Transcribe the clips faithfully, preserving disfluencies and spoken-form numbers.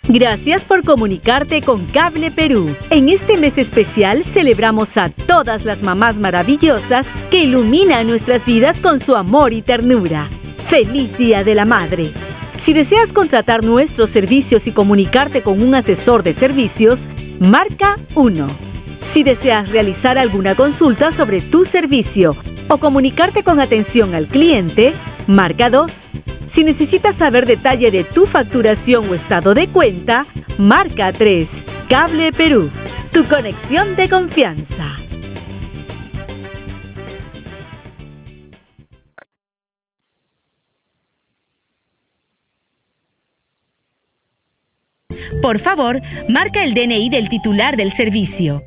Gracias por comunicarte con Cable Perú. En este mes especial celebramos a todas las mamás maravillosas que iluminan nuestras vidas con su amor y ternura. ¡Feliz Día de la Madre! Si deseas contratar nuestros servicios y comunicarte con un asesor de servicios, marca uno. Si deseas realizar alguna consulta sobre tu servicio o comunicarte con atención al cliente, marca dos. Si necesitas saber detalle de tu facturación o estado de cuenta, marca tres. Cable Perú, tu conexión de confianza. Por favor, marca el D N I del titular del servicio.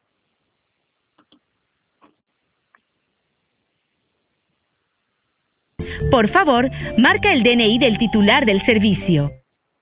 Por favor, marca el D N I del titular del servicio.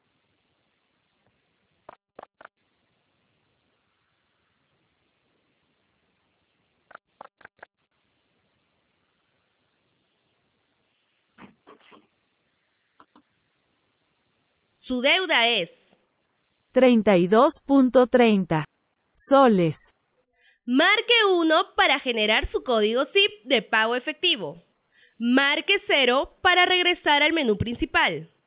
Su deuda es treinta y dos punto treinta soles. Marque uno para generar su código S I P de pago efectivo. Marque cero para regresar al menú principal.